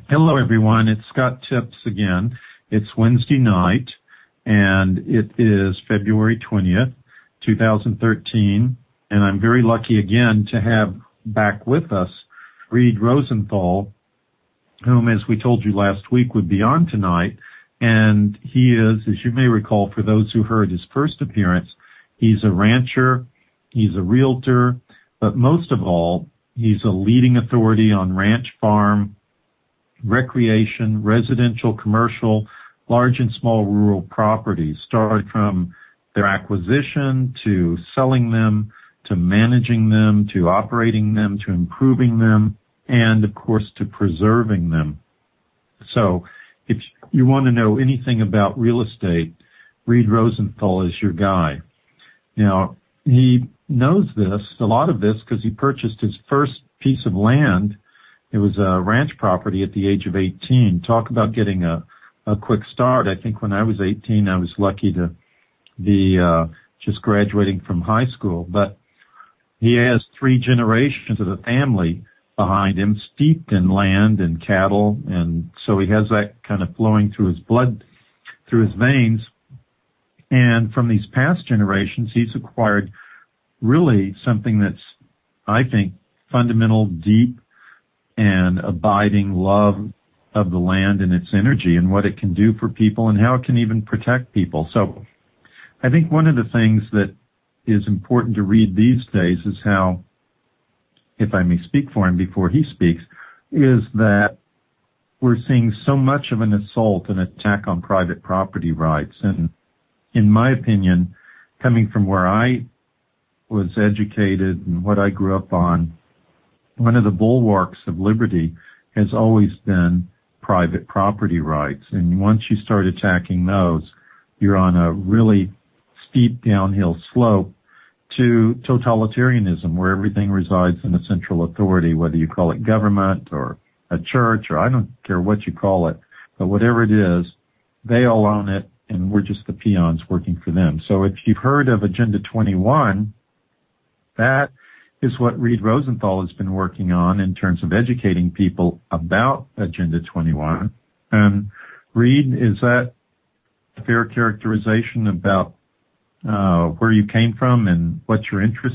Hello, everyone. It's Scott Tips again. It's Wednesday night, and it is February 20th, 2013, and I'm very lucky again to have back with us Reed Rosenthal, whom, as we told you last week, would be on tonight. And he is, as you may recall, for those who heard his first appearance, he's a rancher, he's a realtor, but most of all, he's a leading authority on ranch, farm, recreation, residential, commercial, large and small rural properties, starting from their acquisition to selling them, to managing them, to operating them, to improving them, and of course to preserving them. So if you want to know anything about real estate, Reed Rosenthal is your guy. Now, he knows this, a lot of this, because he purchased his first piece of land. It was a ranch property at the age of 18. Talk about getting a quick start. I think when I was 18, I was lucky to be just graduating from high school. But he has 3 generations of the family behind him, steeped in land and cattle, and so he has that kind of flowing through his blood, through his veins. And from these past generations, he's acquired really something that's, I think, fundamental, deep, and abiding love of the land and its energy and what it can do for people and how it can even protect people. So I think one of the things that is important to read these days is how, if I may speak for him before he speaks, is that we're seeing so much of an assault and attack on private property rights. And in my opinion, coming from where I was educated and what I grew up on, one of the bulwarks of liberty has always been private property rights. And once you start attacking those, you're on a really steep downhill slope to totalitarianism, where everything resides in a central authority, whether you call it government or a church, or I don't care what you call it, but whatever it is, they all own it, and we're just the peons working for them. So if you've heard of Agenda 21, that is what Reed Rosenthal has been working on in terms of educating people about Agenda 21. And Reed, is that a fair characterization about where you came from and what your interest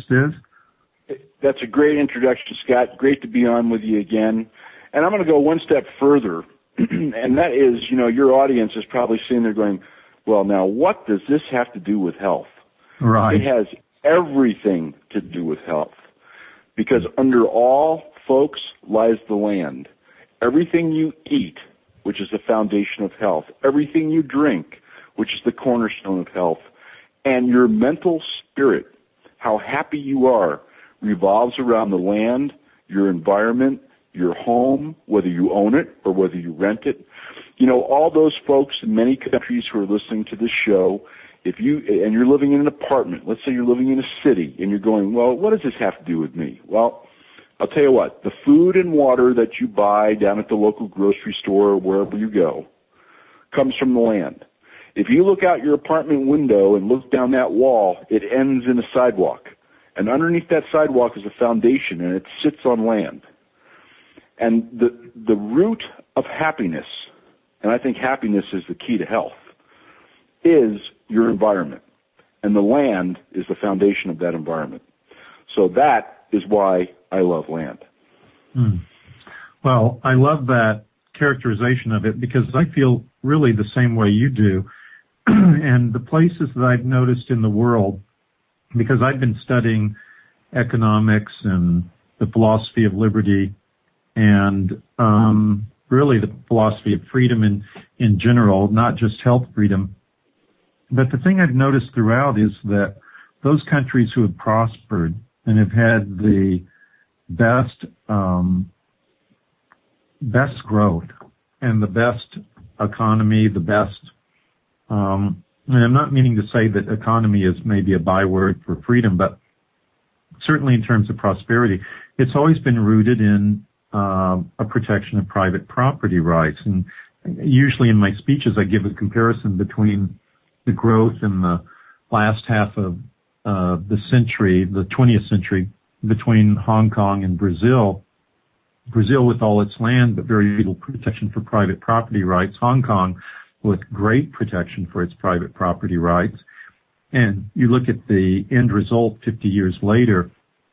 is? That's a great introduction, Scott. Great to be on with you again. And I'm going to go one step further, and that is, your audience is probably sitting there going, well, now what does this have to do with health? Right. It has everything to do with health, because under all, folks, lies the land. Everything you eat, which is the foundation of health, everything you drink, which is the cornerstone of health, and your mental spirit, how happy you are, revolves around the land, your environment, your home, whether you own it or whether you rent it. All those folks in many countries who are listening to this show, and you're living in an apartment, let's say you're living in a city, and you're going, well, what does this have to do with me? Well, I'll tell you what, the food and water that you buy down at the local grocery store or wherever you go comes from the land. If you look out your apartment window and look down that wall, it ends in a sidewalk. And underneath that sidewalk is a foundation, and it sits on land. And the root of happiness, and I think happiness is the key to health, is your environment. And the land is the foundation of that environment. So that is why I love land. Well, I love that characterization of it, because I feel really the same way you do. And the places that I've noticed in the world, because I've been studying economics and the philosophy of liberty and really the philosophy of freedom in general, not just health freedom. But the thing I've noticed throughout is that those countries who have prospered and have had the best growth and the best economy, the best and I'm not meaning to say that economy is maybe a byword for freedom, but certainly in terms of prosperity, it's always been rooted in a protection of private property rights. And usually in my speeches, I give a comparison between the growth in the last half of the century, the 20th century, between Hong Kong and Brazil. Brazil with all its land, but very little protection for private property rights. Hong Kong with great protection for its private property rights. And you look at the end result 50 years later,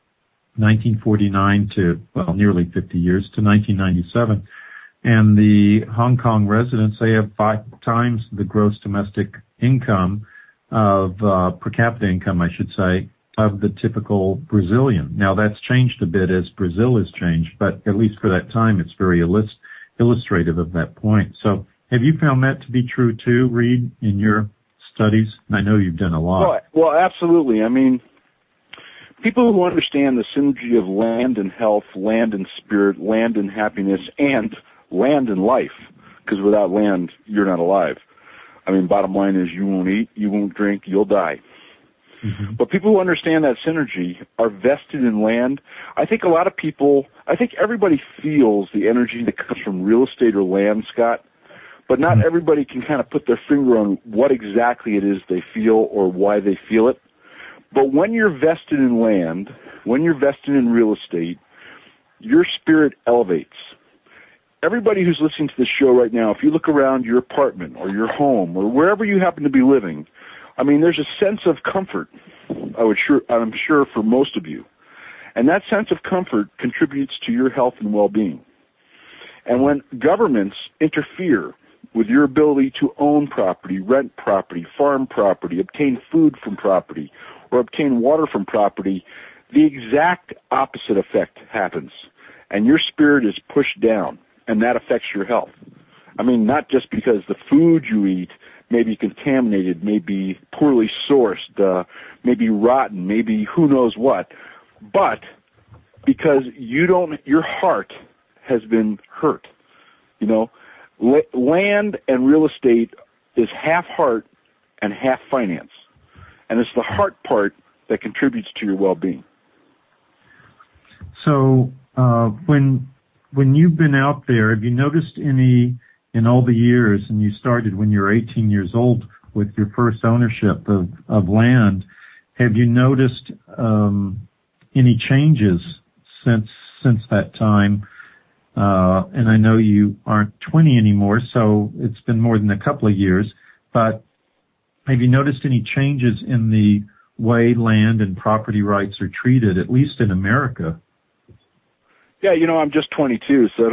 1949 to, well, nearly 50 years to 1997. And the Hong Kong residents, they have 5 times the gross domestic income of, per capita income, I should say, of the typical Brazilian. Now that's changed a bit as Brazil has changed, but at least for that time, it's very illustrative of that point. So have you found that to be true too, Reed, in your studies? And I know you've done a lot. Well, absolutely. I mean, people who understand the synergy of land and health, land and spirit, land and happiness, and land and life, because without land, you're not alive. I mean, bottom line is you won't eat, you won't drink, you'll die. Mm-hmm. But people who understand that synergy are vested in land. I think everybody feels the energy that comes from real estate or land, Scott, but not everybody can kind of put their finger on what exactly it is they feel or why they feel it. But when you're vested in land, when you're vested in real estate, your spirit elevates. Everybody who's listening to this show right now, if you look around your apartment or your home or wherever you happen to be living, I mean, there's a sense of comfort, I'm sure for most of you. And that sense of comfort contributes to your health and well-being. And when governments interfere with your ability to own property, rent property, farm property, obtain food from property, or obtain water from property, the exact opposite effect happens. And your spirit is pushed down, and that affects your health. I mean, not just because the food you eat may be contaminated, may be poorly sourced, may be rotten, maybe who knows what, but because your heart has been hurt. You know, land and real estate is half heart and half finance. And it's the heart part that contributes to your well-being. So when you've been out there, have you noticed any, in all the years, and you started when you were 18 years old with your first ownership of land, have you noticed any changes since that time? And I know you aren't 20 anymore, so it's been more than a couple of years, but have you noticed any changes in the way land and property rights are treated, at least in America? Yeah, you know, I'm just 22, so...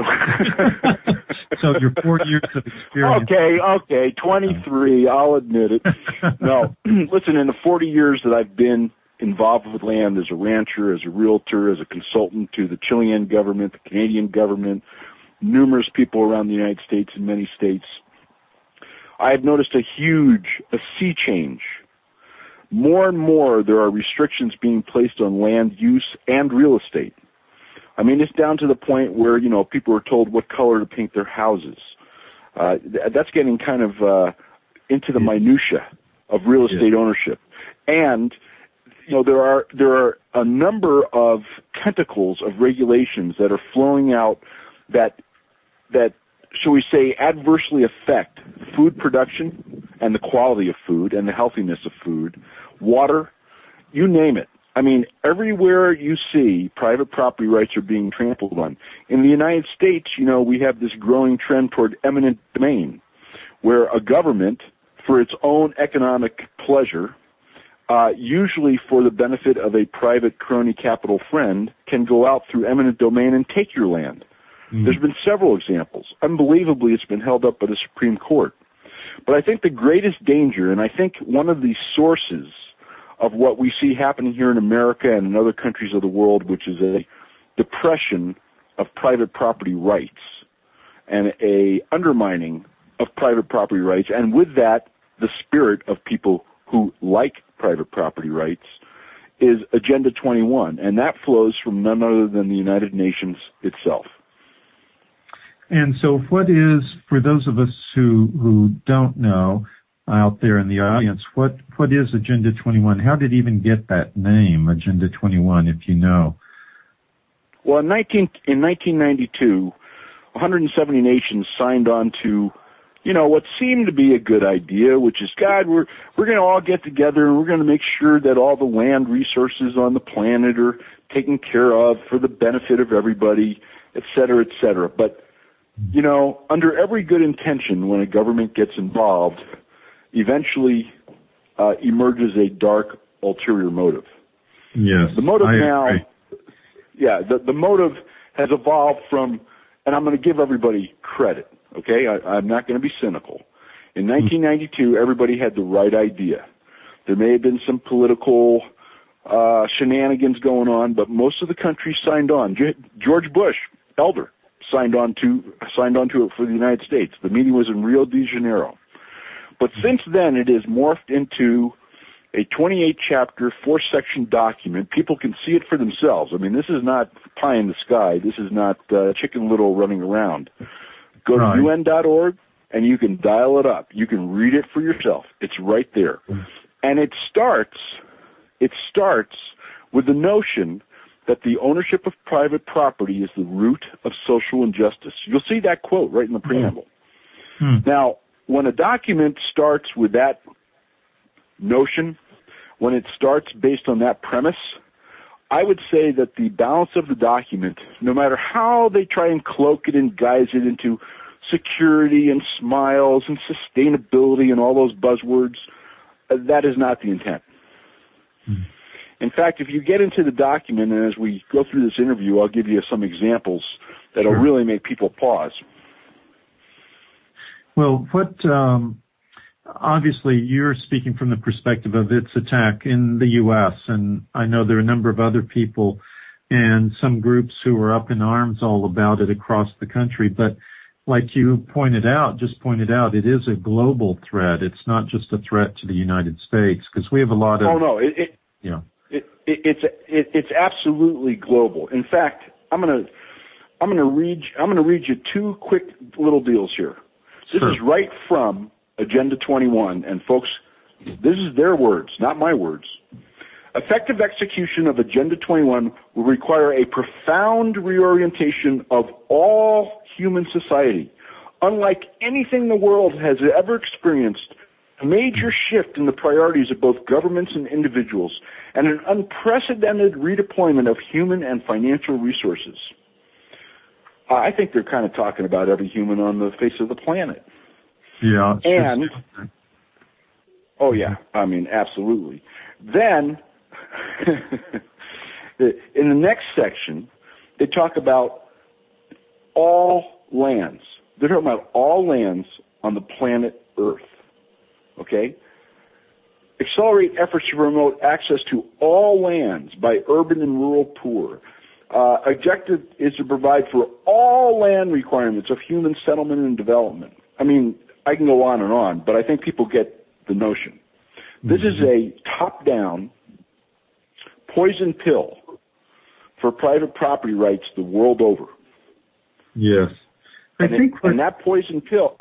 So you're 4 years of experience. Okay, 23, I'll admit it. No, listen, in the 40 years that I've been involved with land as a rancher, as a realtor, as a consultant to the Chilean government, the Canadian government, numerous people around the United States and many states, I've noticed a sea change. More and more there are restrictions being placed on land use and real estate. I mean, it's down to the point where, you know, people are told what color to paint their houses. That's getting kind of into the minutia of real estate ownership. And, you know, there are a number of tentacles of regulations that are flowing out that shall we say, adversely affect food production and the quality of food and the healthiness of food, water, you name it. I mean, everywhere you see private property rights are being trampled on. In the United States, you know, we have this growing trend toward eminent domain, where a government, for its own economic pleasure, usually for the benefit of a private crony capital friend, can go out through eminent domain and take your land. There's been several examples. Unbelievably, it's been held up by the Supreme Court. But I think the greatest danger, and I think one of the sources of what we see happening here in America and in other countries of the world, which is a depression of private property rights and a undermining of private property rights, and with that, the spirit of people who like private property rights, is Agenda 21, and that flows from none other than the United Nations itself. And so what is, for those of us who don't know out there in the audience, what is Agenda 21? How did it even get that name, Agenda 21, if you know? Well, in 1992, 170 nations signed on to, you know, what seemed to be a good idea, which is, God, we're going to all get together and we're going to make sure that all the land resources on the planet are taken care of for the benefit of everybody. et cetera, et cetera. But, you know, under every good intention, when a government gets involved, eventually emerges a dark ulterior motive. Yes, the motive I now, agree. Yeah, the motive has evolved from, and I'm going to give everybody credit, okay? I'm not going to be cynical. In 1992, everybody had the right idea. There may have been some political shenanigans going on, but most of the country signed on. George Bush, elder, signed on to it for the United States. The meeting was in Rio de Janeiro. But since then, it has morphed into a 28-chapter, 4-section document. People can see it for themselves. I mean, this is not pie in the sky. This is not Chicken Little running around. Go to UN.org, and you can dial it up. You can read it for yourself. It's right there. And it starts with the notion that the ownership of private property is the root of social injustice. You'll see that quote right in the preamble. Now, when a document starts with that notion, when it starts based on that premise, I would say that the balance of the document, no matter how they try and cloak it and guise it into security and smiles and sustainability and all those buzzwords, that is not the intent. In fact, if you get into the document, and as we go through this interview, I'll give you some examples that will really make people pause. Well, obviously you're speaking from the perspective of its attack in the U.S., and I know there are a number of other people and some groups who are up in arms all about it across the country. But like you pointed out, it is a global threat. It's not just a threat to the United States, because we have a lot of... Oh, no. It's absolutely global. In fact, I'm gonna read you two quick little deals here. This is right from Agenda 21, and folks, this is their words, not my words. Effective execution of Agenda 21 will require a profound reorientation of all human society. Unlike anything the world has ever experienced, a major shift in the priorities of both governments and individuals, and an unprecedented redeployment of human and financial resources. I think they're kind of talking about every human on the face of the planet. Yeah. And, oh yeah, I mean, absolutely. Then, in the next section, they talk about all lands. They're talking about all lands on the planet Earth. Okay? Accelerate efforts to promote access to all lands by urban and rural poor. Objective is to provide for all land requirements of human settlement and development. I mean, I can go on, but I think people get the notion. This is a top-down poison pill for private property rights the world over. Yes. And that poison pill,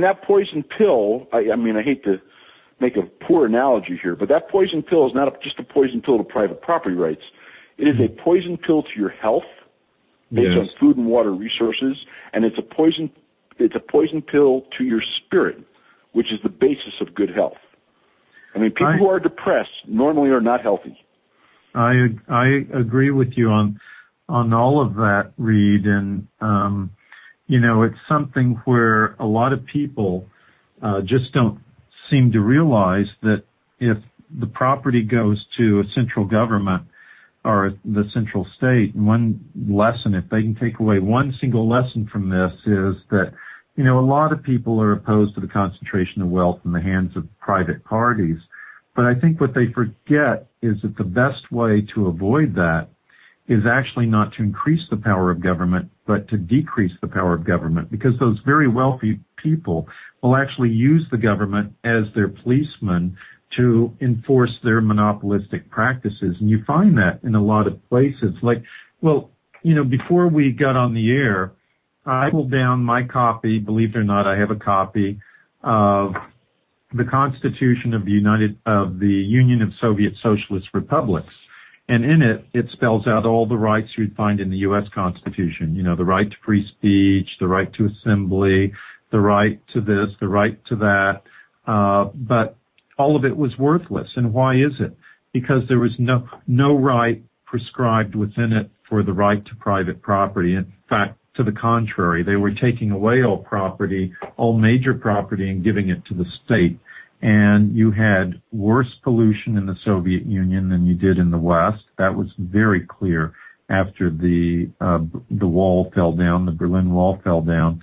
I mean, I hate to make a poor analogy here, but that poison pill is not just a poison pill to private property rights. It is a poison pill to your health based on food and water resources, and it's a poison pill to your spirit, which is the basis of good health. I mean, people who are depressed normally are not healthy. I agree with you on all of that, Reed, and it's something where a lot of people just don't seem to realize that if the property goes to a central government or the central state, one lesson, if they can take away one single lesson from this, is that, a lot of people are opposed to the concentration of wealth in the hands of private parties. But I think what they forget is that the best way to avoid that is actually not to increase the power of government, but to decrease the power of government, because those very wealthy people will actually use the government as their policeman to enforce their monopolistic practices. And you find that in a lot of places. Before we got on the air, I pulled down my copy, believe it or not, I have a copy of the Constitution of the Union of Soviet Socialist Republics. And in it, it spells out all the rights you'd find in the U.S. Constitution. The right to free speech, the right to assembly, the right to this, the right to that. But all of it was worthless. And why is it? Because there was no right prescribed within it for the right to private property. In fact, to the contrary. They were taking away all major property, and giving it to the state. And you had worse pollution in the Soviet Union than you did in the West. That was very clear after the wall fell down, the Berlin Wall fell down.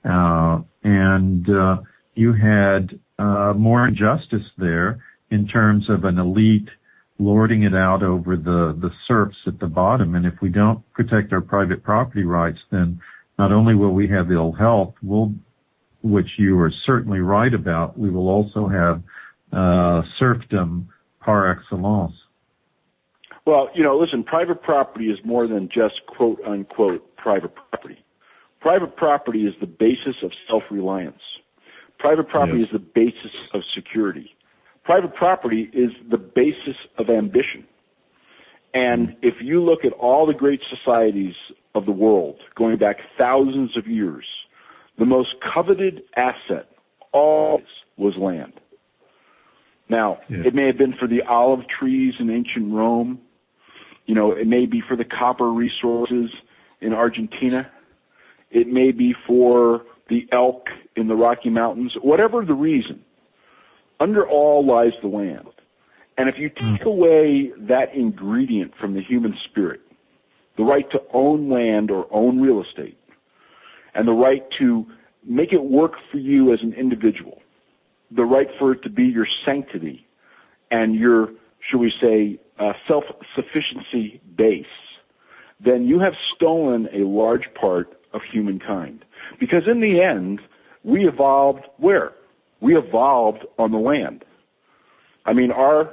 And you had more injustice there in terms of an elite lording it out over the serfs at the bottom. And if we don't protect our private property rights, then not only will we have ill health, which you are certainly right about, we will also have serfdom par excellence. Well, listen, private property is more than just quote-unquote private property. Private property is the basis of self-reliance. Private property is the basis of security. Private property is the basis of ambition. And if you look at all the great societies of the world, going back thousands of years, the most coveted asset always was land. Now, it may have been for the olive trees in ancient Rome. It may be for the copper resources in Argentina. It may be for the elk in the Rocky Mountains. Whatever the reason, under all lies the land. And if you take away that ingredient from the human spirit, the right to own land or own real estate, and the right to make it work for you as an individual, the right for it to be your sanctity and your, shall we say, self-sufficiency base, then you have stolen a large part of humankind. Because in the end, we evolved where? We evolved on the land. I mean, our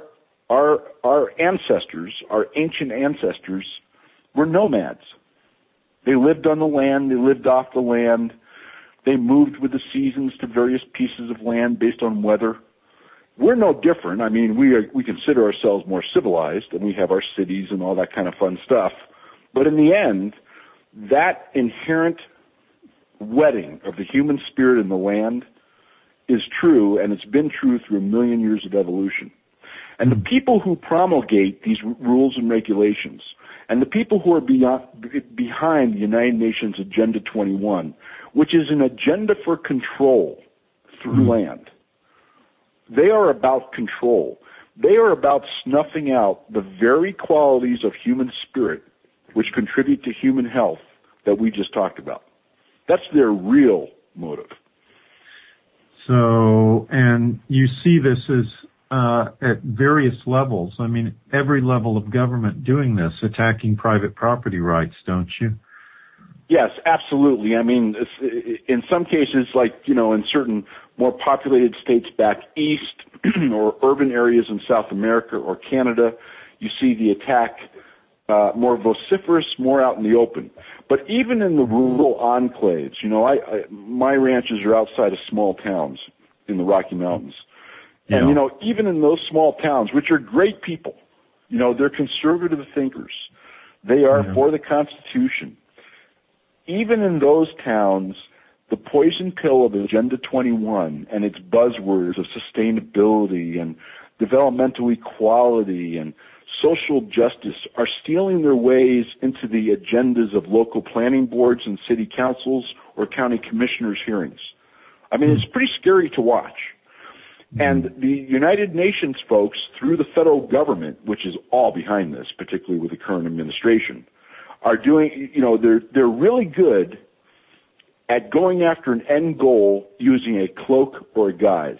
ancestors, our ancient ancestors, were nomads. They lived on the land, they lived off the land, they moved with the seasons to various pieces of land based on weather. We're no different. I mean, we consider ourselves more civilized, and we have our cities and all that kind of fun stuff. But in the end, that inherent wedding of the human spirit and the land is true, and it's been true through a million years of evolution. And the people who promulgate these rules and regulations, and the people who are behind the United Nations Agenda 21, which is an agenda for control through land, they are about control. They are about snuffing out the very qualities of human spirit which contribute to human health that we just talked about. That's their real motive. So, and you see this as at various levels. I mean, every level of government doing this, attacking private property rights, don't you? Yes, absolutely. I mean, in some cases, like, in certain more populated states back east or urban areas in South America or Canada, you see the attack more vociferous, more out in the open. But even in the rural enclaves, my ranches are outside of small towns in the Rocky Mountains. And, even in those small towns, which are great people, they're conservative thinkers. They are for the Constitution. Even in those towns, the poison pill of Agenda 21 and its buzzwords of sustainability and developmental equality and social justice are stealing their ways into the agendas of local planning boards and city councils or county commissioners' hearings. I mean, it's pretty scary to watch. And the United Nations folks, through the federal government, which is all behind this, particularly with the current administration, are doing, they're really good at going after an end goal using a cloak or a guise.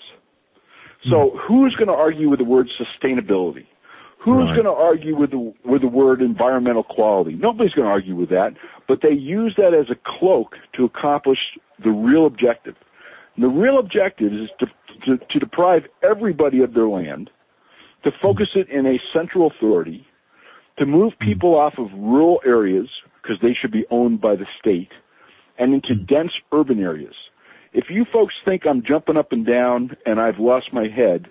So who's going to argue with the word sustainability? Who's going to argue with the word environmental quality? Nobody's going to argue with that, but they use that as a cloak to accomplish the real objective. And the real objective is to deprive everybody of their land, to focus it in a central authority, to move people off of rural areas, because they should be owned by the state, and into dense urban areas. If you folks think I'm jumping up and down and I've lost my head,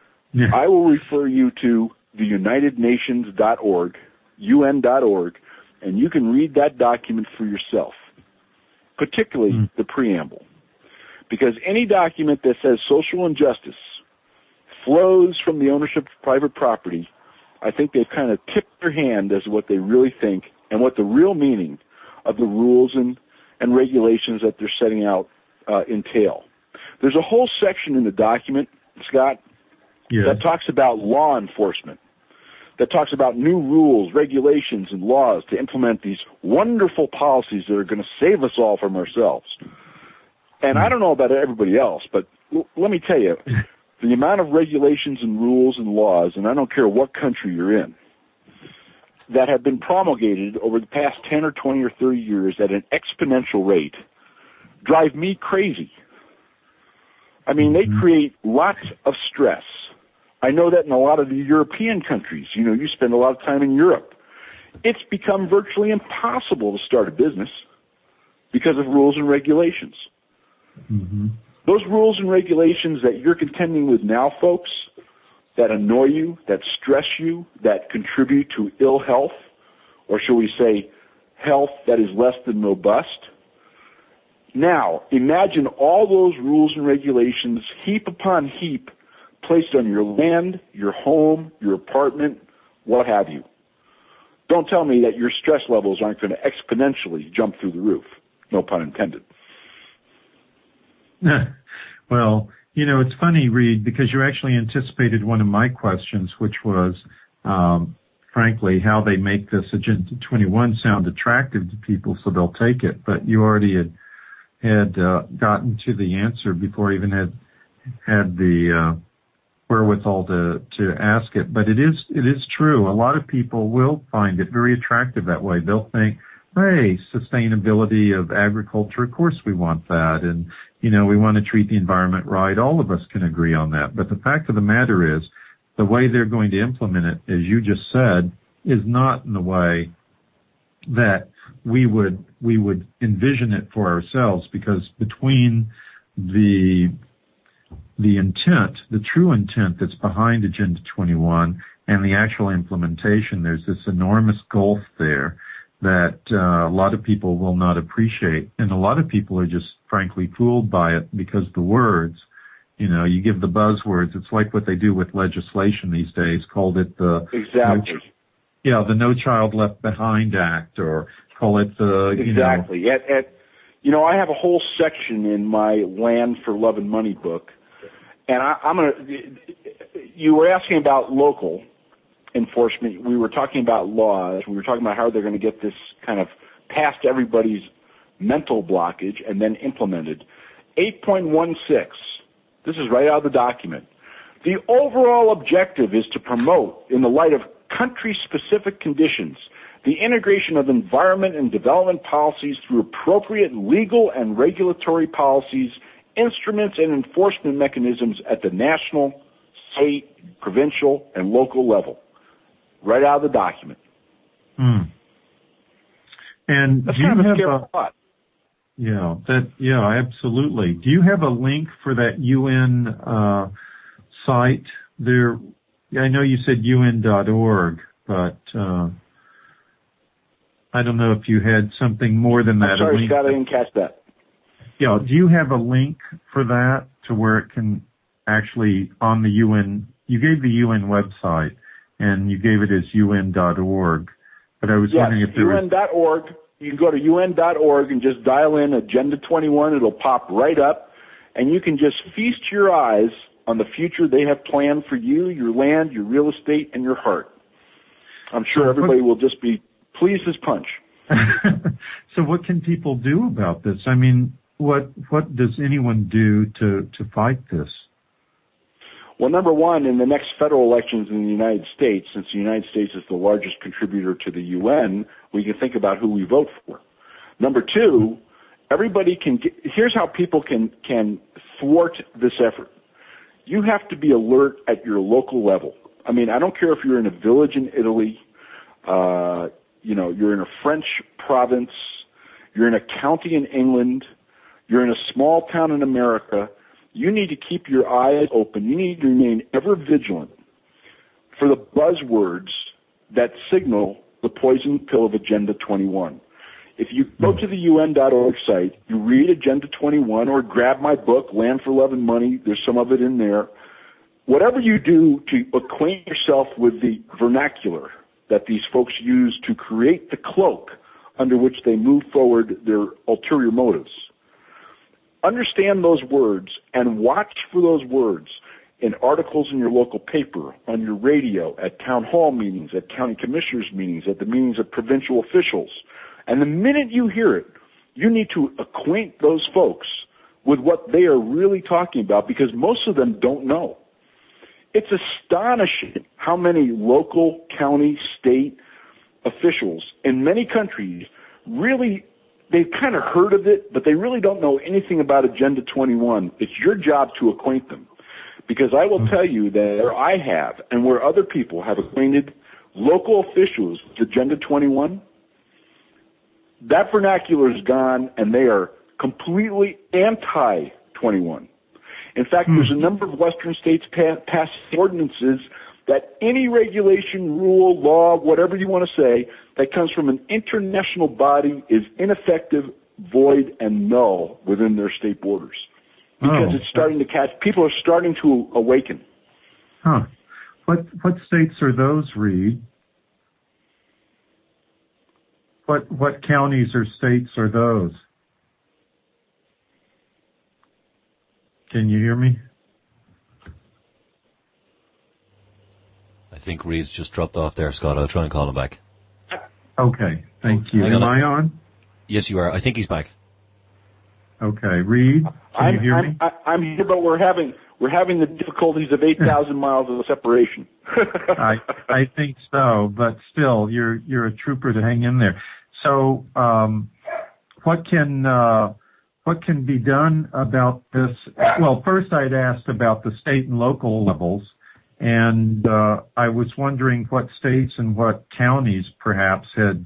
I will refer you to the UnitedNations.org, UN.org, and you can read that document for yourself, particularly the preamble. Because any document that says social injustice flows from the ownership of private property, I think they've kind of tipped their hand as to what they really think and what the real meaning of the rules and and regulations that they're setting out entail. There's a whole section in the document, Scott, that talks about law enforcement, that talks about new rules, regulations, and laws to implement these wonderful policies that are going to save us all from ourselves. And I don't know about everybody else, but let me tell you, the amount of regulations and rules and laws, and I don't care what country you're in, that have been promulgated over the past 10 or 20 or 30 years at an exponential rate drive me crazy. I mean, they create lots of stress. I know that in a lot of the European countries, you know, you spend a lot of time in Europe. It's become virtually impossible to start a business because of rules and regulations. Mm-hmm. Those rules and regulations that you're contending with now, folks, that annoy you, that stress you, that contribute to ill health, or shall we say health that is less than robust. Now, imagine all those rules and regulations, heap upon heap, placed on your land, your home, your apartment, what have you. Don't tell me that your stress levels aren't going to exponentially jump through the roof. No pun intended. Well, you know, it's funny, Reed, because you actually anticipated one of my questions, which was, frankly, how they make this Agenda 21 sound attractive to people so they'll take it. But you already had gotten to the answer before I even had the wherewithal to ask it. But it is true. A lot of people will find it very attractive that way. They'll think, hey, sustainability of agriculture, of course we want that. And, you know, we want to treat the environment right. All of us can agree on that. But the fact of the matter is, the way they're going to implement it, as you just said, is not in the way that we would envision it for ourselves, because between the intent, the true intent that's behind Agenda 21 and the actual implementation, there's this enormous gulf there that a lot of people will not appreciate. And a lot of people are just frankly fooled by it because the words, you know, you give the buzzwords. It's like what they do with legislation these days, called it the the No Child Left Behind Act, or call it the exactly. You know, I have a whole section in my Land for Love and Money book, and I'm gonna. You were asking about local enforcement. We were talking about laws. We were talking about how they're going to get this kind of past everybody's mental blockage and then implemented. 8.16. This is right out of the document. The overall objective is to promote, in the light of country-specific conditions, the integration of environment and development policies through appropriate legal and regulatory policies, instruments, and enforcement mechanisms at the national, state, provincial, and local level. Right out of the document. And that's do kind you of a have scary thought. Yeah, absolutely. Do you have a link for that UN site there? I know you said UN.org, but I don't know if you had something more than that. I'm sorry, Scott, I didn't catch that. Yeah, do you have a link for that to where it can actually on the UN? You gave the UN website, and you gave it as UN.org, but I was wondering if there was... UN.org. You can go to UN.org and just dial in Agenda 21. It'll pop right up, and you can just feast your eyes on the future they have planned for you, your land, your real estate, and your heart. I'm sure everybody will just be pleased as punch. So what can people do about this? I mean, what does anyone do to fight this? Well, number one, in the next federal elections in the United States, since the United States is the largest contributor to the UN, we can think about who we vote for. Number two, everybody can here's how people can thwart this effort. You have to be alert at your local level. I mean, I don't care if you're in a village in Italy, you're in a French province, you're in a county in England, you're in a small town in America. You need to keep your eyes open. You need to remain ever vigilant for the buzzwords that signal the poison pill of Agenda 21. If you go to the UN.org site, you read Agenda 21 or grab my book, Land for Love and Money, there's some of it in there. Whatever you do to acquaint yourself with the vernacular that these folks use to create the cloak under which they move forward their ulterior motives. Understand those words and watch for those words in articles in your local paper, on your radio, at town hall meetings, at county commissioners meetings, at the meetings of provincial officials. And the minute you hear it, you need to acquaint those folks with what they are really talking about, because most of them don't know. It's astonishing how many local, county, state officials in many countries really, they've kind of heard of it, but they really don't know anything about Agenda 21. It's your job to acquaint them. Because I will tell you that where I have and where other people have acquainted local officials with Agenda 21, that vernacular is gone and they are completely anti-21. In fact, there's a number of Western states passed ordinances that any regulation, rule, law, whatever you want to say, that comes from an international body is ineffective, void, and null within their state borders. Because it's starting to catch, people are starting to awaken. Huh. What states are those, Reed? What counties or states are those? Can you hear me? I think Reed's just dropped off there, Scott. I'll try and call him back. Okay, thank you. Am I on? Yes, you are. I think he's back. Okay, Reed, can you hear me? I'm here, but we're having the difficulties of 8,000 miles of separation. I think so, but still, you're a trooper to hang in there. So, what can be done about this? Well, first I'd asked about the state and local levels, and I was wondering what states and what counties perhaps had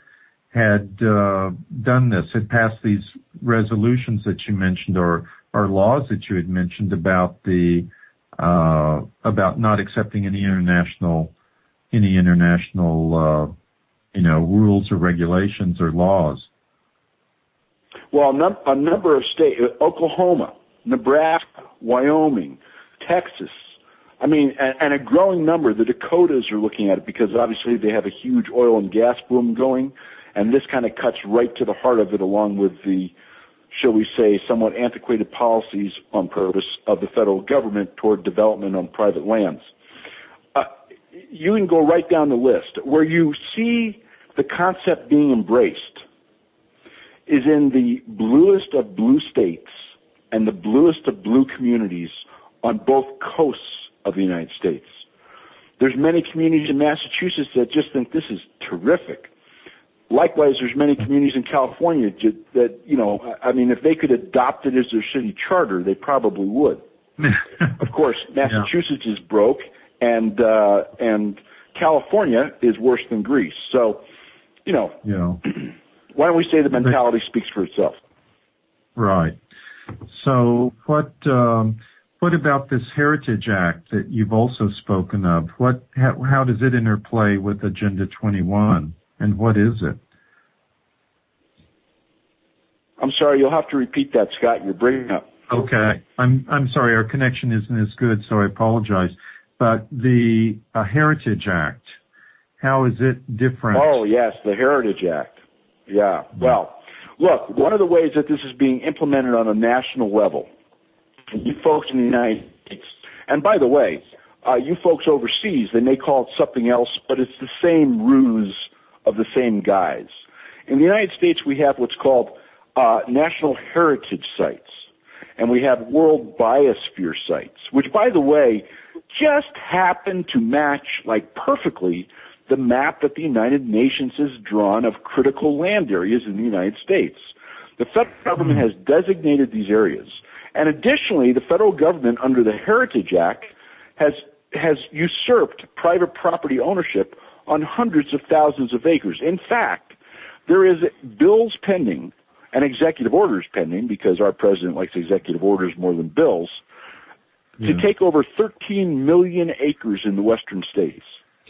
done this, had passed these resolutions that you mentioned, or laws that you had mentioned about about not accepting any international rules or regulations or laws. Well, a number of states, Oklahoma, Nebraska, Wyoming, Texas, and a growing number. The Dakotas are looking at it because obviously they have a huge oil and gas boom going, and this kind of cuts right to the heart of it, along with the, shall we say, somewhat antiquated policies on purpose of the federal government toward development on private lands. You can go right down the list. Where you see the concept being embraced is in the bluest of blue states and the bluest of blue communities on both coasts of the United States. There's many communities in Massachusetts that just think this is terrific. Likewise, there's many communities in California that, if they could adopt it as their city charter, they probably would. Of course, Massachusetts is broke, and California is worse than Greece. So, why don't we say the mentality speaks for itself? Right. So what about this Heritage Act that you've also spoken of? How does it interplay with Agenda 21? And what is it? I'm sorry, you'll have to repeat that, Scott. You're breaking up. Okay. I'm sorry, our connection isn't as good, so I apologize. But the Heritage Act, how is it different? Oh, yes, the Heritage Act. Yeah. Well, look, one of the ways that this is being implemented on a national level, you folks in the United States, and by the way, you folks overseas, they may call it something else, but it's the same ruse of the same guys. In the United States, we have what's called national heritage sites, and we have world biosphere sites, which, by the way, just happen to match perfectly the map that the United Nations has drawn of critical land areas in the United States. The federal government has designated these areas, and additionally, the federal government, under the Heritage Act, has usurped private property ownership on hundreds of thousands of acres. In fact, there is bills pending and executive orders pending, because our president likes executive orders more than bills, to take over 13 million acres in the western states.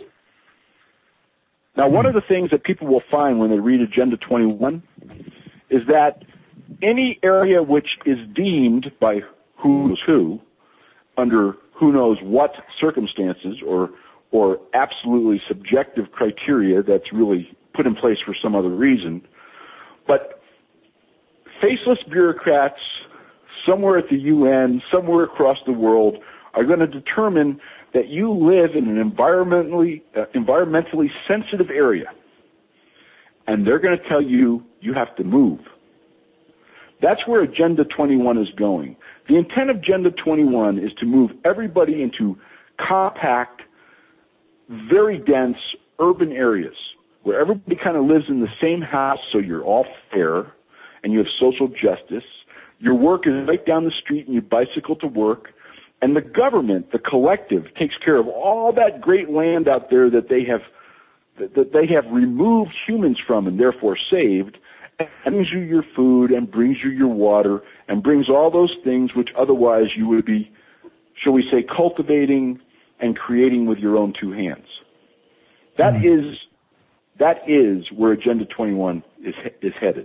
Now, one of the things that people will find when they read Agenda 21 is that any area which is deemed by who knows who, under who knows what circumstances or absolutely subjective criteria that's really put in place for some other reason. But faceless bureaucrats somewhere at the UN, somewhere across the world, are going to determine that you live in an environmentally sensitive area. And they're going to tell you you have to move. That's where Agenda 21 is going. The intent of Agenda 21 is to move everybody into compact, very dense urban areas where everybody kind of lives in the same house, so you're all fair and you have social justice. Your work is right down the street and you bicycle to work. And the government, the collective, takes care of all that great land out there that they have removed humans from and therefore saved, and brings you your food and brings you your water and brings all those things which otherwise you would be, shall we say, cultivating and creating with your own two hands. That is where Agenda 21 is headed.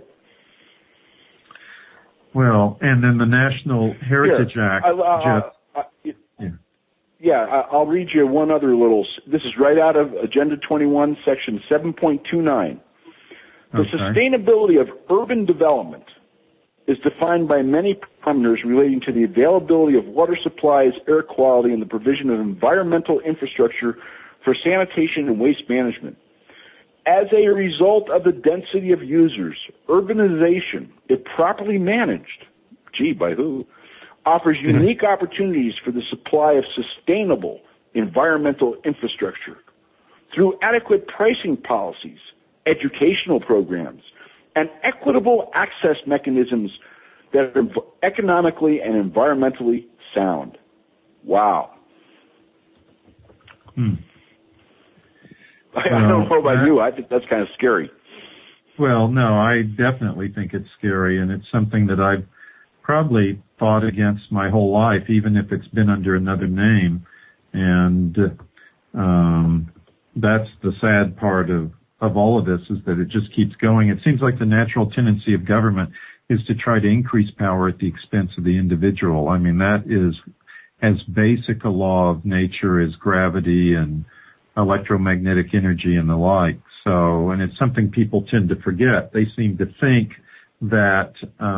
Well, and then the National Heritage Act. I'll read you one other little. This is right out of Agenda 21, Section 7.29. The sustainability of urban development is defined by many parameters relating to the availability of water supplies, air quality, and the provision of environmental infrastructure for sanitation and waste management. As a result of the density of users, urbanization, if properly managed, by who, offers unique opportunities for the supply of sustainable environmental infrastructure through adequate pricing policies, educational programs, and equitable access mechanisms that are economically and environmentally sound. Wow. I don't know about you. I think that's kind of scary. Well, no, I definitely think it's scary, and it's something that I've probably fought against my whole life, even if it's been under another name. And that's the sad part of all of this, is that it just keeps going. It seems like the natural tendency of government is to try to increase power at the expense of the individual. I mean, that is as basic a law of nature as gravity and electromagnetic energy and the like. So, and it's something people tend to forget. They seem to think that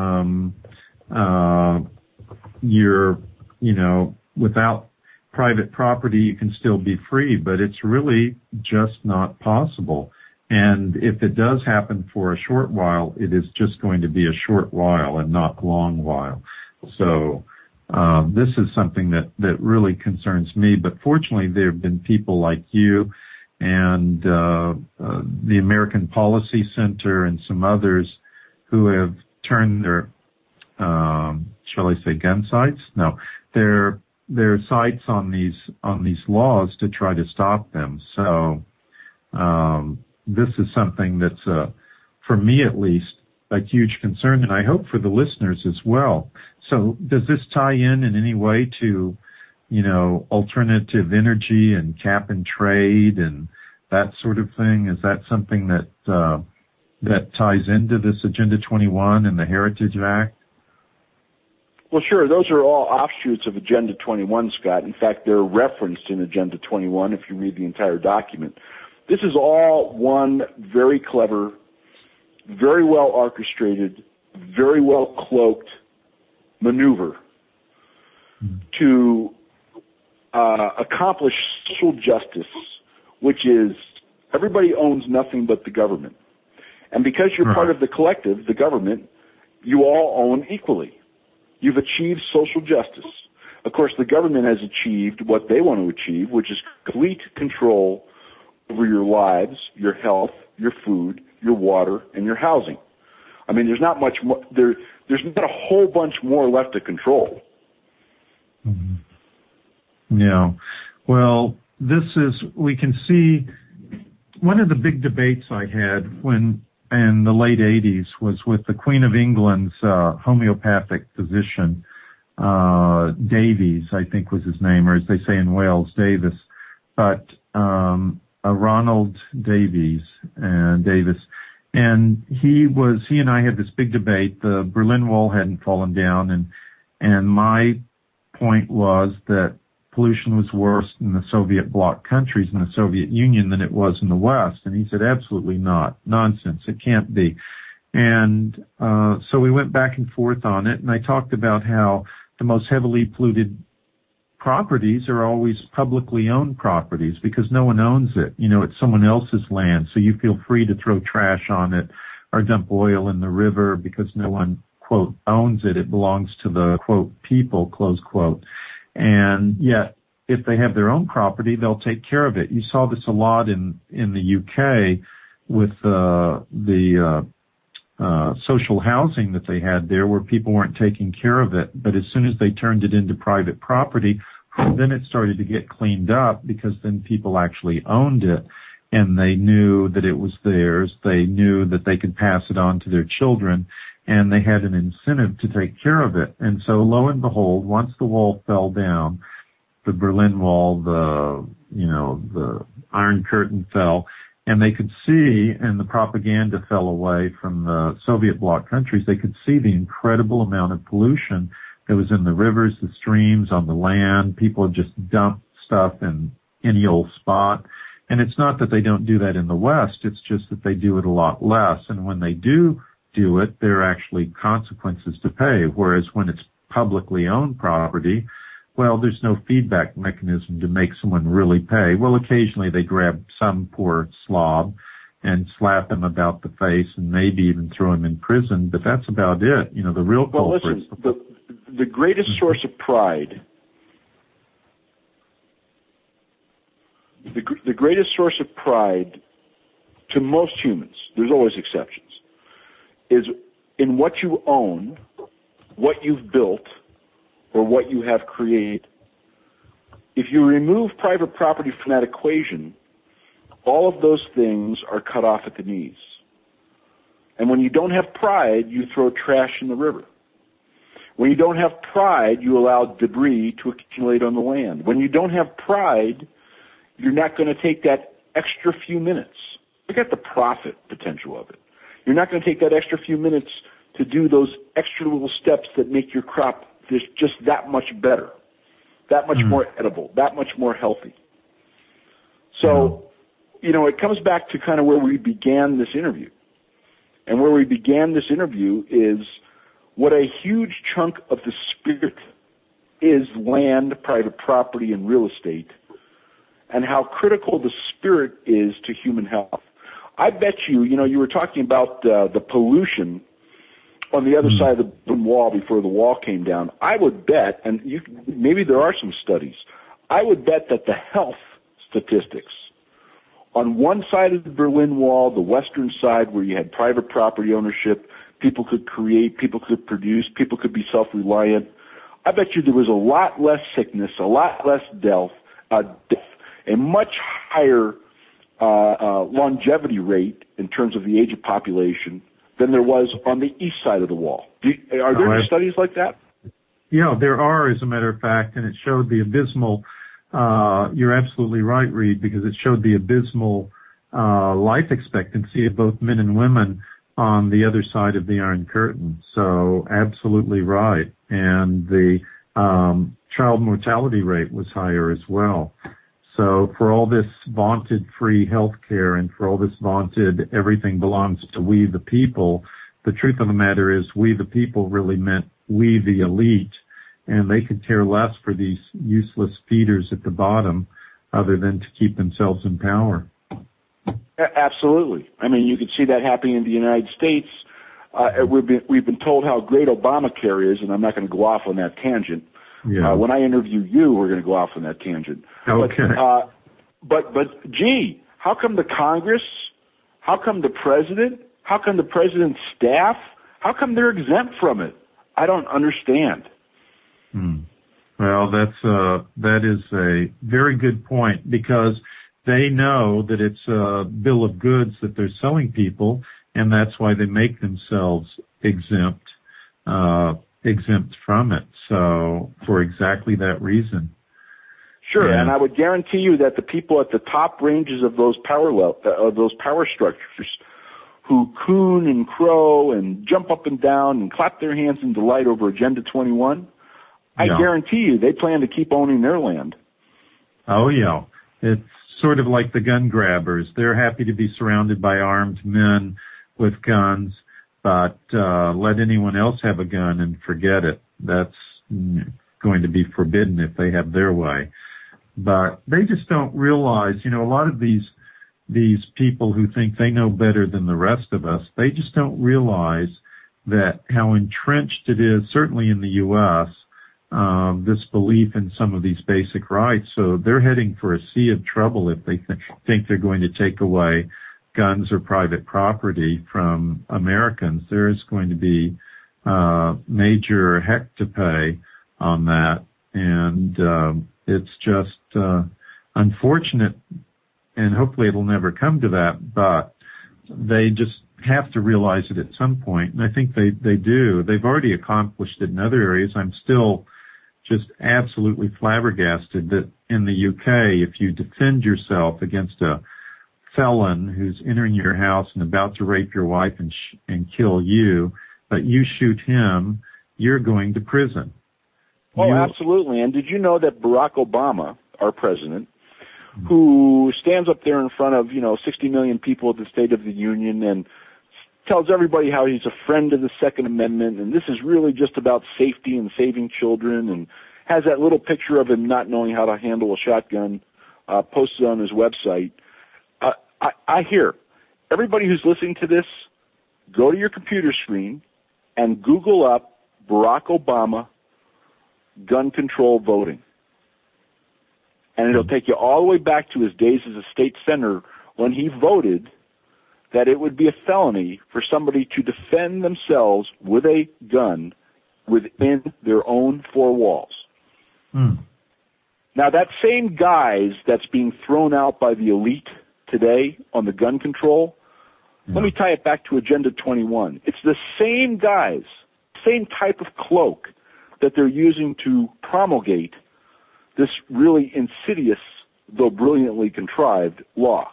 without private property you can still be free, but it's really just not possible. And if it does happen for a short while, it is just going to be a short while and not a long while. So this is something that really concerns me. But fortunately, there have been people like you and the American Policy Center and some others who have turned their, shall I say, gun sights? No, their sights on these laws to try to stop them. So this is something that's, for me at least, a huge concern, and I hope for the listeners as well. So does this tie in any way to, alternative energy and cap and trade and that sort of thing? Is that something that ties into this Agenda 21 and the Heritage Act? Well, sure. Those are all offshoots of Agenda 21, Scott. In fact, they're referenced in Agenda 21 if you read the entire document. This is all one very clever, very well orchestrated, very well cloaked maneuver to accomplish social justice, which is everybody owns nothing but the government. And because you're part of the collective, the government, you all own equally. You've achieved social justice. Of course, the government has achieved what they want to achieve, which is complete control over your lives, your health, your food, your water, and your housing. I mean, there's not much more, there's not a whole bunch more left to control. Mm-hmm. Yeah. Well, we can see one of the big debates I had when in the late 80s was with the Queen of England's homeopathic physician, Davies, I think was his name, or as they say in Wales, Davis. But Ronald Davies and Davis. And he and I had this big debate. The Berlin Wall hadn't fallen down, and my point was that pollution was worse in the Soviet bloc countries in the Soviet Union than it was in the West. And he said, absolutely not. Nonsense. It can't be. And so we went back and forth on it, and I talked about how the most heavily polluted properties are always publicly owned properties because no one owns it. You know, it's someone else's land, so you feel free to throw trash on it or dump oil in the river because no one, quote, owns it. It belongs to the, quote, people, close quote. And yet, if they have their own property, they'll take care of it. You saw this a lot in the UK with the social housing that they had there where people weren't taking care of it. But as soon as they turned it into private property, then it started to get cleaned up because then people actually owned it and they knew that it was theirs. They knew that they could pass it on to their children and they had an incentive to take care of it. And so lo and behold, once the wall fell down, the Berlin Wall, the Iron Curtain fell, and they could see, and the propaganda fell away from the Soviet bloc countries, they could see the incredible amount of pollution that was in the rivers, the streams, on the land. People just dumped stuff in any old spot. And it's not that they don't do that in the West, it's just that they do it a lot less. And when they do it, there are actually consequences to pay. Whereas when it's publicly owned property, well, there's no feedback mechanism to make someone really pay. Well, occasionally they grab some poor slob and slap him about the face and maybe even throw him in prison, but that's about it. You know, the real culprits. Well, listen, the greatest source of pride, the greatest source of pride to most humans, there's always exceptions, is in what you own, what you've built, or what you have created. If you remove private property from that equation, all of those things are cut off at the knees. And when you don't have pride, you throw trash in the river. When you don't have pride, you allow debris to accumulate on the land. When you don't have pride, you're not going to take that extra few minutes. Forget the profit potential of it. You're not going to take that extra few minutes to do those extra little steps that make your crop just that much better, that much more edible, that much more healthy. So, you know, it comes back to kind of where we began this interview. And where we began this interview is what a huge chunk of the spirit is land, private property, and real estate, and how critical the spirit is to human health. I bet you know, you were talking about the pollution on the other side of the wall before the wall came down. I would bet, and maybe there are some studies, I would bet that the health statistics on one side of the Berlin Wall, the western side where you had private property ownership, people could create, people could produce, people could be self-reliant, I bet you there was a lot less sickness, a lot less death, a much higher longevity rate in terms of the age of population than there was on the east side of the wall. Are there any studies like that? Yeah, there are, as a matter of fact, and it showed the abysmal, you're absolutely right, Reed, because it showed the abysmal life expectancy of both men and women on the other side of the Iron Curtain. So absolutely right. And the child mortality rate was higher as well. So for all this vaunted free health care and for all this vaunted everything belongs to we the people, the truth of the matter is we the people really meant we the elite, and they could care less for these useless feeders at the bottom other than to keep themselves in power. Absolutely. I mean, you could see that happening in the United States. We've been told how great Obamacare is, and I'm not going to go off on that tangent. Yeah. When I interview you, we're going to go off on that tangent. Okay. But gee, how come the Congress, how come the president, how come the president's staff, how come they're exempt from it? I don't understand. Well, that is a very good point because they know that it's a bill of goods that they're selling people, and that's why they make themselves exempt from it. So for exactly that reason. Sure, and I would guarantee you that the people at the top ranges of those power structures who coon and crow and jump up and down and clap their hands in delight over Agenda 21, I guarantee you they plan to keep owning their land. Oh, yeah. It's sort of like the gun grabbers. They're happy to be surrounded by armed men with guns, but let anyone else have a gun and forget it. That's going to be forbidden if they have their way. But they just don't realize, a lot of these people who think they know better than the rest of us, they just don't realize that how entrenched it is, certainly in the U.S., this belief in some of these basic rights. So they're heading for a sea of trouble if they think they're going to take away guns or private property from Americans. There is going to be major heck to pay on that. And it's just unfortunate, and hopefully it'll never come to that, but they just have to realize it at some point. And I think they do. They've already accomplished it in other areas. I'm still just absolutely flabbergasted that in the UK, if you defend yourself against a felon who's entering your house and about to rape your wife and kill you, but you shoot him, you're going to prison. Oh, absolutely. And did you know that Barack Obama, our president, who stands up there in front of, 60 million people at the State of the Union and tells everybody how he's a friend of the Second Amendment, and this is really just about safety and saving children, and has that little picture of him not knowing how to handle a shotgun posted on his website. I hear everybody who's listening to this, go to your computer screen and Google up Barack Obama gun control voting. And it'll take you all the way back to his days as a state senator when he voted that it would be a felony for somebody to defend themselves with a gun within their own four walls. Now, that same guise that's being thrown out by the elite today on the gun control, let me tie it back to Agenda 21. It's the same guise, same type of cloak that they're using to promulgate this really insidious, though brilliantly contrived, law.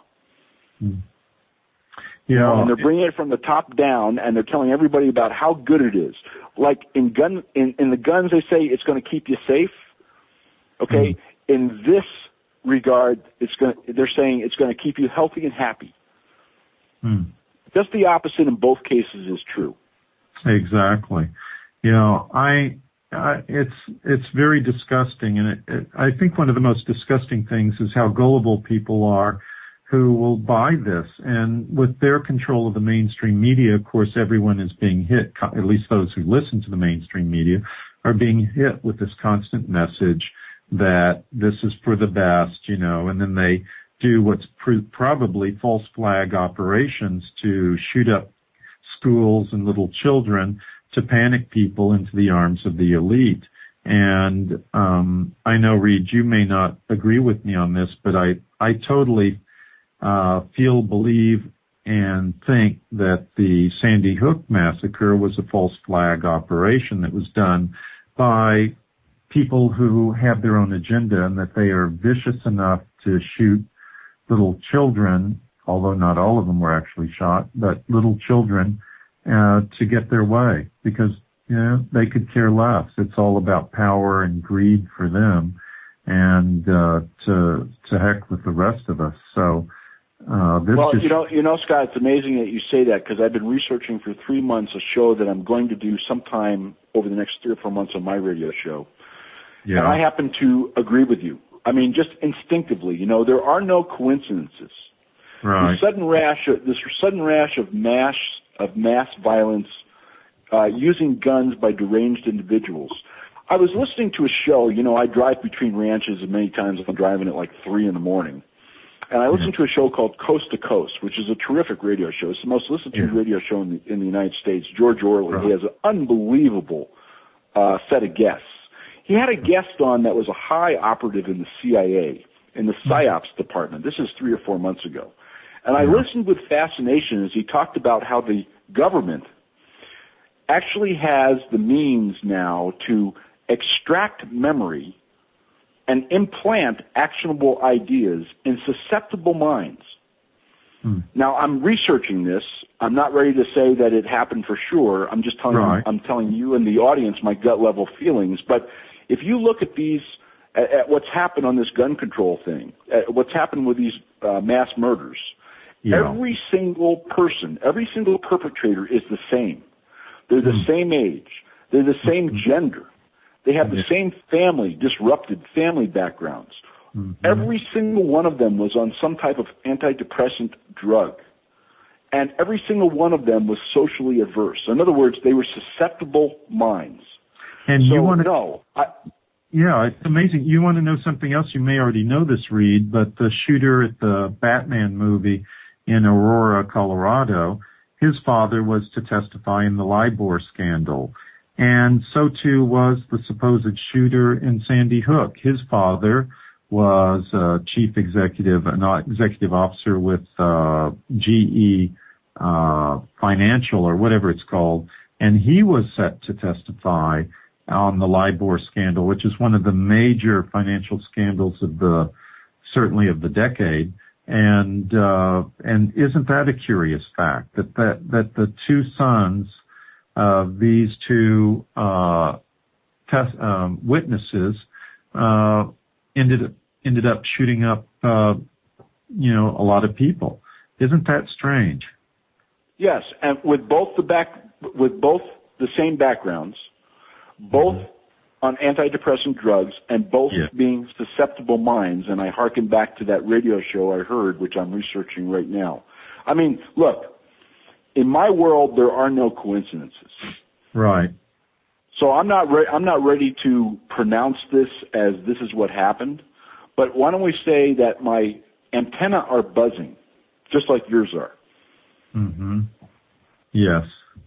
Yeah, and they're bringing it from the top down, and they're telling everybody about how good it is. Like in the guns, they say it's going to keep you safe. Okay, in this regard, they're saying it's going to keep you healthy and happy. Just the opposite in both cases is true. Exactly. It's very disgusting, and I think one of the most disgusting things is how gullible people are who will buy this. And with their control of the mainstream media, of course, everyone is being hit, at least those who listen to the mainstream media, are being hit with this constant message that this is for the best, and then they do what's probably false flag operations to shoot up schools and little children to panic people into the arms of the elite. And I know, Reed, you may not agree with me on this, but I totally believe, and think that the Sandy Hook massacre was a false flag operation that was done by people who have their own agenda, and that they are vicious enough to shoot little children, although not all of them were actually shot, but little children to get their way, because they could care less. It's all about power and greed for them, and to heck with the rest of us. So Scott, it's amazing that you say that, because I've been researching for 3 months a show that I'm going to do sometime over the next 3 or 4 months on my radio show. Yeah. And I happen to agree with you. I mean, just instinctively, there are no coincidences. Right. This sudden rash of mass violence using guns by deranged individuals. I was listening to a show. I drive between ranches, and many times I'm driving at like 3 a.m. And I listened to a show called Coast to Coast, which is a terrific radio show. It's the most listened to radio show in the United States. George Orley. Right. He has an unbelievable set of guests. He had a guest on that was a high operative in the CIA, in the PSYOPs department. This is 3 or 4 months ago. And I listened with fascination as he talked about how the government actually has the means now to extract memory and implant actionable ideas in susceptible minds. Now, I'm researching this. I'm not ready to say that it happened for sure. I'm just telling you, I'm telling you and the audience my gut level feelings. But if you look at these at what's happened on this gun control thing, at what's happened with these mass murders. Yeah. Every single person, every single perpetrator is the same. They're the same age. They're the same gender. They have the same disrupted family backgrounds. Every single one of them was on some type of antidepressant drug. And every single one of them was socially averse. In other words, they were susceptible minds. And so, you want to know. Yeah, it's amazing. You want to know something else? You may already know this, Reed, but the shooter at the Batman movie in Aurora, Colorado, his father was to testify in the LIBOR scandal. And so too was the supposed shooter in Sandy Hook. His father was chief executive, an executive officer with GE Financial or whatever it's called, and he was set to testify on the LIBOR scandal, which is one of the major financial scandals of certainly of the decade. And isn't that a curious fact that the two sons of these two witnesses ended up shooting up a lot of people? Isn't that strange? Yes, and with both the same backgrounds, both on antidepressant drugs, and both being susceptible minds. And I hearken back to that radio show I heard, which I'm researching right now. I mean, look, in my world, there are no coincidences. Right. So I'm not ready to pronounce this as this is what happened. But why don't we say that my antennae are buzzing, just like yours are? Mm-hmm. Yes.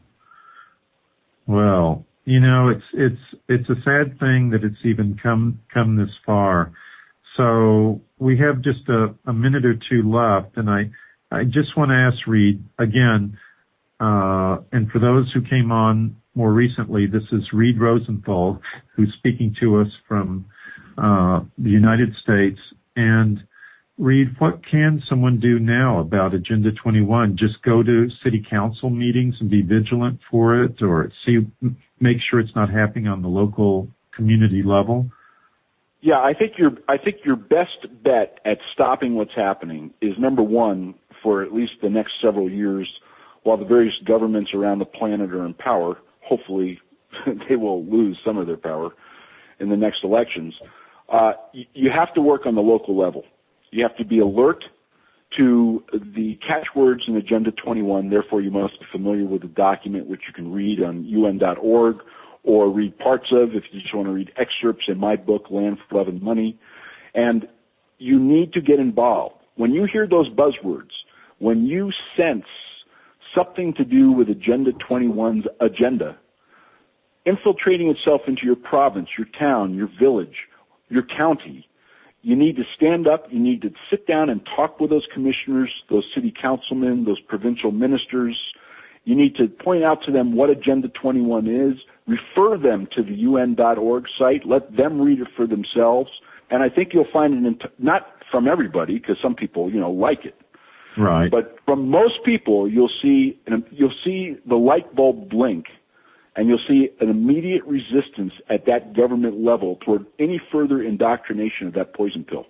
Well, it's a sad thing that it's even come this far. So we have just a minute or two left, and I just want to ask Reed again, and for those who came on more recently, this is Reed Rosenthal, who's speaking to us from the United States. And Reed, what can someone do now about Agenda 21? Just go to city council meetings and be vigilant for it, or make sure it's not happening on the local community level? Yeah, I think your best bet at stopping what's happening is, number one, for at least the next several years, while the various governments around the planet are in power, hopefully they will lose some of their power in the next elections, you have to work on the local level. You have to be alert to the catchwords in Agenda 21. Therefore, you must be familiar with the document, which you can read on UN.org or read parts of if you just want to read excerpts in my book, Land for Love and Money. And you need to get involved. When you hear those buzzwords, when you sense something to do with Agenda 21's agenda infiltrating itself into your province, your town, your village, your county, you need to stand up, you need to sit down and talk with those commissioners, those city councilmen, those provincial ministers. You need to point out to them what Agenda 21 is, refer them to the UN.org site, let them read it for themselves, and I think you'll find not from everybody, because some people, like it. Right. But from most people, you'll see the light bulb blink, and you'll see an immediate resistance at that government level toward any further indoctrination of that poison pill.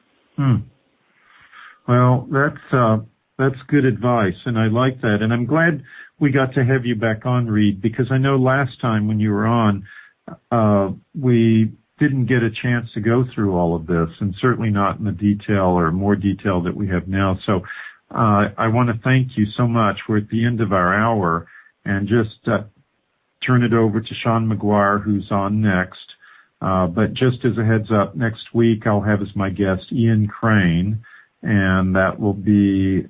Well, that's good advice, and I like that. And I'm glad we got to have you back on, Reed, because I know last time when you were on, we didn't get a chance to go through all of this, and certainly not in the detail or more detail that we have now. So I want to thank you so much. We're at the end of our hour, and just turn it over to Sean McGuire, who's on next. But just as a heads up, next week I'll have as my guest Ian Crane, and that will be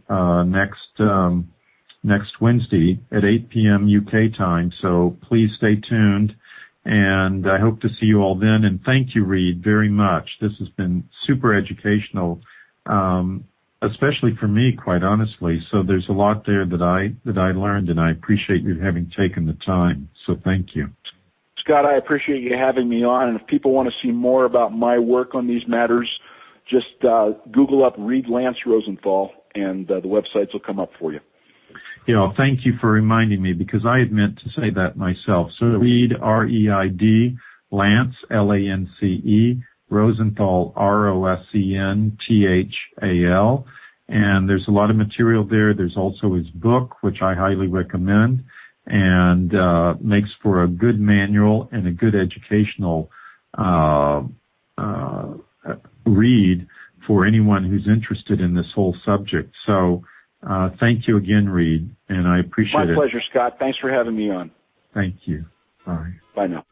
next Wednesday at 8 p.m. UK time. So please stay tuned, and I hope to see you all then. And thank you, Reed, very much. This has been super educational, especially for me, quite honestly. So there's a lot there that I learned, and I appreciate you having taken the time. So thank you. Scott, I appreciate you having me on, and if people want to see more about my work on these matters, just Google up Reed Lance Rosenthal, and the websites will come up for you. Thank you for reminding me, because I had meant to say that myself. So Reed, R-E-I-D, Lance, L-A-N-C-E, Rosenthal, Rosenthal. And there's a lot of material there. There's also his book, which I highly recommend, and makes for a good manual and a good educational read for anyone who's interested in this whole subject. So thank you again, Reed, and I appreciate it. My pleasure, Scott. Thanks for having me on. Thank you. Bye. Bye now.